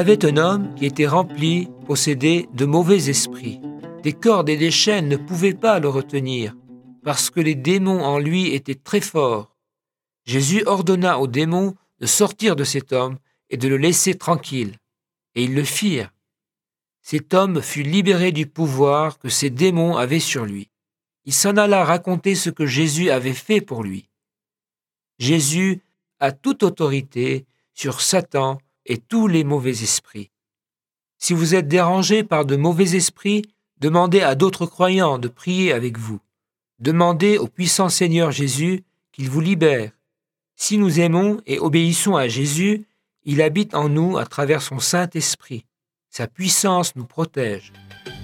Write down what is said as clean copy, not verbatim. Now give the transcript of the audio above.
Il y avait un homme qui était rempli, possédait de mauvais esprits. Des cordes et des chaînes ne pouvaient pas le retenir, parce que les démons en lui étaient très forts. Jésus ordonna aux démons de sortir de cet homme et de le laisser tranquille. Et ils le firent. Cet homme fut libéré du pouvoir que ces démons avaient sur lui. Il s'en alla raconter ce que Jésus avait fait pour lui. Jésus a toute autorité sur Satan et tous les mauvais esprits. Si vous êtes dérangé par de mauvais esprits, demandez à d'autres croyants de prier avec vous. Demandez au puissant Seigneur Jésus qu'il vous libère. Si nous aimons et obéissons à Jésus, il habite en nous à travers son Saint-Esprit. Sa puissance nous protège.